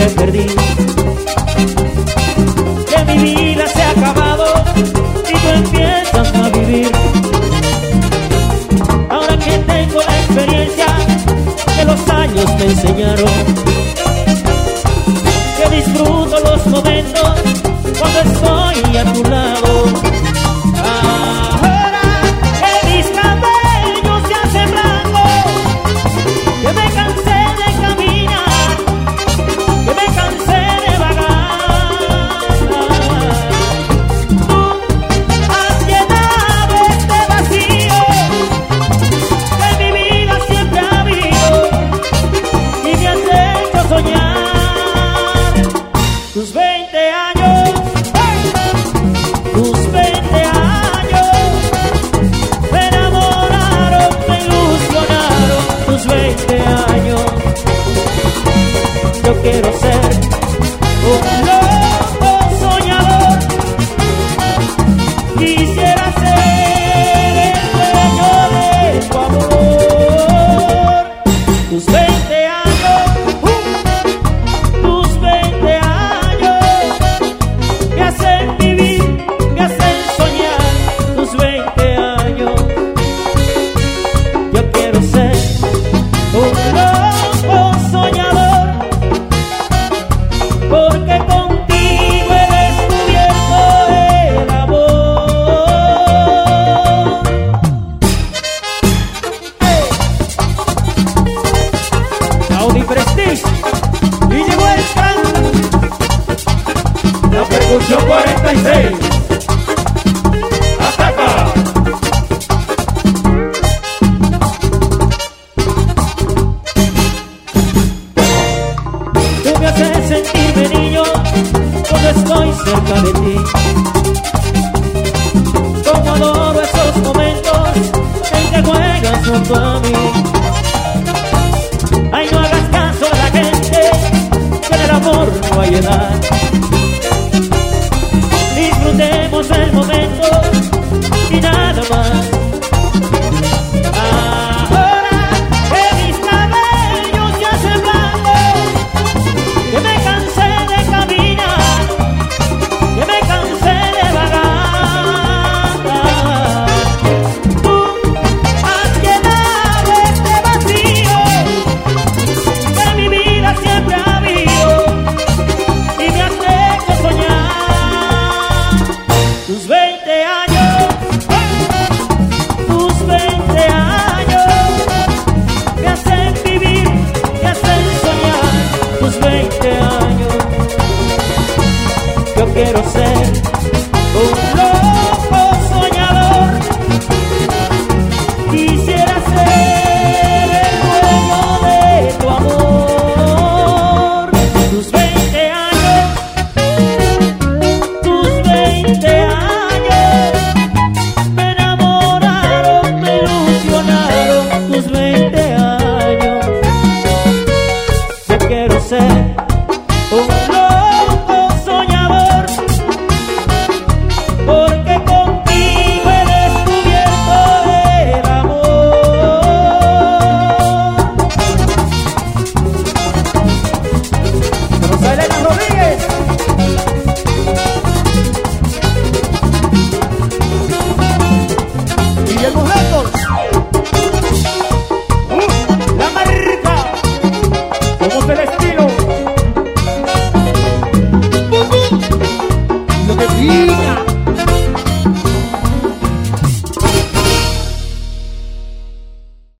que perdí, que mi vida se ha acabado y tú empiezas a vivir. Ahora que tengo la experiencia que los años me enseñaron, que disfruto los momentos cuando estoy a tu lado. Ahora que mis cabellos se hacen blancos, que me cansé de caminar, que me cansé de vagar, tú has llenado este vacío que en mi vida siempre ha habido y me has hecho soñar tus 20 años, tus 20 años me enamoraron, me ilusionaron tus 20 años. Yo quiero ser un loco soñador, quisiera ser el dueño de tu amor. Tus 20 años, tus 20 años me hacen vivir, me hacen soñar tus 20 años. Yo quiero ser un loco soñador, porque contigo he descubierto el amor. Audi Prestige y llegó el canto, la percusión 46. ¡Ataca! Tú me haces sentirme niño cuando estoy cerca de ti. Como adoro esos momentos en que juegas junto a mí. Ay, no hagas caso a la gente, que en el amor no hay edad. Disfrutemos el momento y nada más. Ahora que mis cabellos se hacen blancos, que me cansé de caminar, que me cansé de vagar, tú has llenado este vacío que en mi vida siempre ha habido y me has hecho soñar tus 20 años, tus 20 años me hacen vivir, me hacen soñar tus 20 años. Yo quiero ser un loco soñador, quisiera ser el dueño de tu amor. Tus 20 años, tus 20 años me enamoraron, me ilusionaron tus 20 años. Yo quiero ser un loco soñador, porque contigo he descubierto el amor. Rosa Elena Rodríguez. Y Diego Records. La marca, somos el estilo. Lo que diga.